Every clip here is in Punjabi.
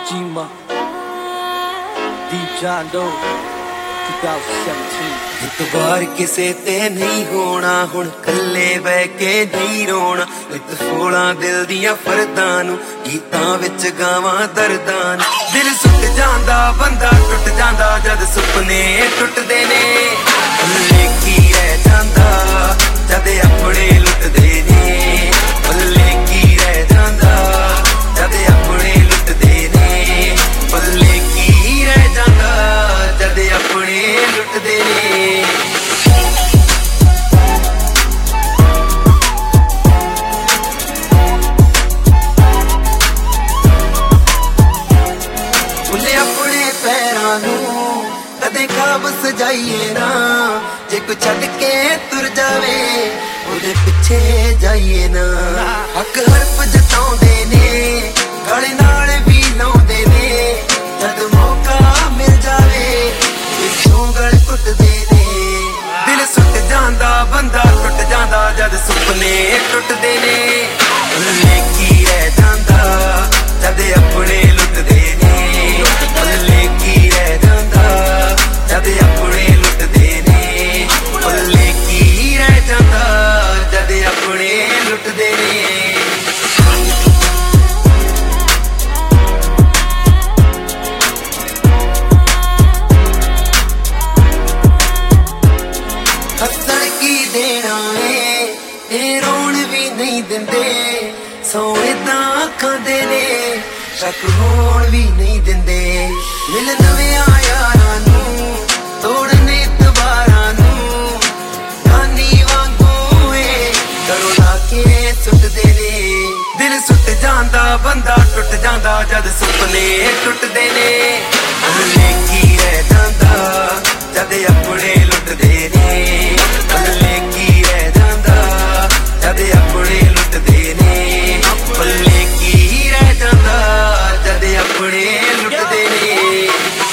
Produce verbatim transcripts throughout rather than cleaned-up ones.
Chima, Deep John Doe, twenty seventeen। ਇਤਬਾਰ ਕਿਸੇ ਤੇ ਨਹੀਂ ਹੋਣਾ, ਹੁਣ ਕੱਲੇ ਬਹਿ ਕੇ ਨਹੀਂ ਰੋਣਾ। ਨਿਤ ਫੋਲਾਂ ਦਿਲ ਦੀਆਂ ਫਰਦਾਂ ਨੂੰ ਗੀਤਾਂ ਵਿੱਚ ਗਾਵਾਂ ਦਰਦਾਂ ਨੂੰ। ਦਿਲ ਸੁੱਟ ਜਾਂਦਾ ਬੰਦਾ ਟੁੱਟ ਜਾਂਦਾ ਜਦ ਸੁਪਨੇ ਟੁੱਟਦੇ ਨੇ। ਪੱਲੇ ਕੀ ਰਹਿ ਜਾਂਦਾ ਜਦ ਆਪਣੇ ਲੁੱਟਦੇ ਨੇ। ਪੱਲੇ ਕੀ ਰਹਿ ਜਾਂਦਾ ਜਦ ਆਪਣੇ ਲੁੱਟਦੇ ਨੇ। ਪੱਲੇ ਕੀ ਰਹਿ ਜਾਂਦਾ ਜਦ ਆਪਣੇ ਲੁੱਟਦੇ ਨੇ। ਭੁੱਲੇ ਆਪਣੇ ਪੈਰਾਂ ਨੂੰ ਕਦੇ ਖਾਬ ਸਜਾਈਏ ਨਾ। ਜੇ ਕੋਈ ਛੱਡ ਕੇ ਤੁਰ ਜਾਵੇ ਉਹਦੇ ਪਿੱਛੇ ਜਾਈਏ ਨਾ। ਹੱਕ ਹਰਫ ਜਤਾਉਂਦੇ ਨੇ ਗਲੇ ਨਾਲ ਵੀ ਲਾਉਂਦੇ ਨੇ। ਜਦ ਮੌਕਾ ਮਿਲ ਜਾਵੇ ਪਿੱਛੋਂ ਗਲ ਟੁੱਟਦੇ ਨੇ। ਦਿਲ ਸੁੱਟ ਜਾਂਦਾ ਬੰਦਾ ਟੁੱਟ ਜਾਂਦਾ ਜਦ ਸੁਪਨੇ ਟੁੱਟਦੇ ਨੇ। ਪੱਲੇ ਕੀ ਰਹਿ ਜਾਂਦਾ ਜਦ ਆਪਣੇ ਲੁੱਟਦੇ ਨੇ। ਪੱਲੇ ਕੀ ਰਹਿ ਜਾਂਦਾ ਜਦ ਆਪਣੇ ਲੁੱਟਦੇ ਨੇ। ਪੱਲੇ ਕੀ ਰਹਿ ਜਾਂਦਾ ਜਦ ਆਪਣੇ ਲੁੱਟਦੇ ਨੇ। ਹੱਸਣ ਕੀ ਦੇਣਾ ਏ ਇਹ ਰੋਣ ਵੀ ਨਹੀਂ ਦਿੰਦੇ। ਸੋ ਏਦਾਂ ਅੱਖਾਂ ਦੇ ਨੇ ਸ਼ੱਕ ਹੋਣ ਵੀ ਨਹੀਂ ਦਿੰਦੇ। ਮਿਲ ਨਵਿਆਂ ਯਾਰਾਂ ਨੂੰ ਤੋੜਨ ਇਤਬਾਰਾਂ ਨੂੰ। ਨਾਨੀ ਵਾਂਗੂ ਏ ਕਰੋ ਲਾ ਕੇ ਸੁੱਟਦੇ ਨੇ। ਦਿਲ ਸੁੱਟ ਜਾਂਦਾ ਬੰਦਾ ਟੁੱਟ ਜਾਂਦਾ ਜਦ ਸੁਪਨੇ ਟੁੱਟਦੇ ਨੇ। ਪੱਲੇ ਕੀ ਰਹਿ ਜਾਂਦਾ ਜਦ ਆਪਣੇ ਲੁੱਟਦੇ ਨੇ। ਪੱਲੇ ਕੀ ਰਹਿ ਜਾਂਦਾ ਜਦ ਆਪਣੇ ਲੁੱਟਦੇ ਨੇ। ਪੱਲੇ ਕੀ ਰਹਿ ਜਾਂਦਾ ਜਦ ਆਪਣੇ ਲੁੱਟਦੇ ਨੇ।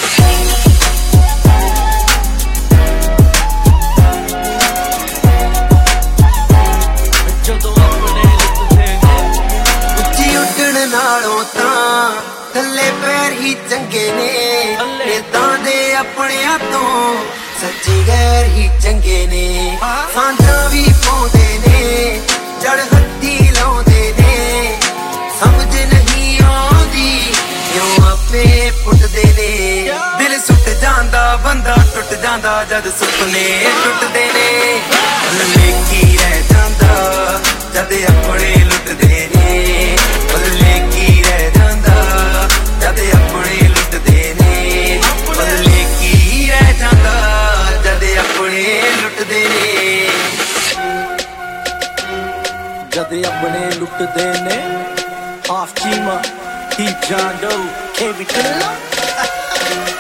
ਜਦੋਂ ਆਪਣੇ ਲੁੱਟਦੇ ਨੇ। ਉੱਚੀ ਉੱਡਣ ਨਾਲੋਂ ਤਾਂ ਥੱਲੇ ਪੈਰ ਹੀ ਚੰਗੇ ਨੇ। ਏਦਾਂ ਦੇ ਆਪਣਿਆਂ ਤੋਂ ਸੱਚੀ ਗੈਰ ਹੀ ਚੰਗੇ ਨੇ। ਸਾਂਝਾਂ ਵੀ ਪਾਉਂਦੇ ਨੇ ਜੜ ਹੱਥੀ ਲਾਉਂਦੇ ਨੇ। ਸਮਝ ਨਹੀਂ ਆਉਂਦੀ ਕਿਉਂ ਆਪੇ ਪੁੱਟਦੇ ਨੇ। ਦਿਲ ਸੁੱਟ ਜਾਂਦਾ ਬੰਦਾ ਟੁੱਟ ਜਾਂਦਾ ਜਦ ਸੁਪਨੇ ਟੁੱਟਦੇ ਨੇ। ਪੱਲੇ ਕੀ ਰਹਿ ਜਾਂਦਾ ਜਦ ਆਪਣੇ ਲੁੱਟਦੇ ਨੇ। ਪੱਲੇ ਕੀ ਰਹਿ ਜਾਂਦਾ ਜਦ ਆਪਣੇ ਲੁੱਟਦੇ ਨੇ। ਪੱਲੇ ਕੀ ਰਹਿ ਜਾਂਦਾ ਜਦ ਆਪਣੇ ਲੁੱਟਦੇ ਨੇ। ਜਦ ਆਪਣੇ ਲੁੱਟਦੇ ਨੇ। Off Chima, Deep John Doe, K B Killer।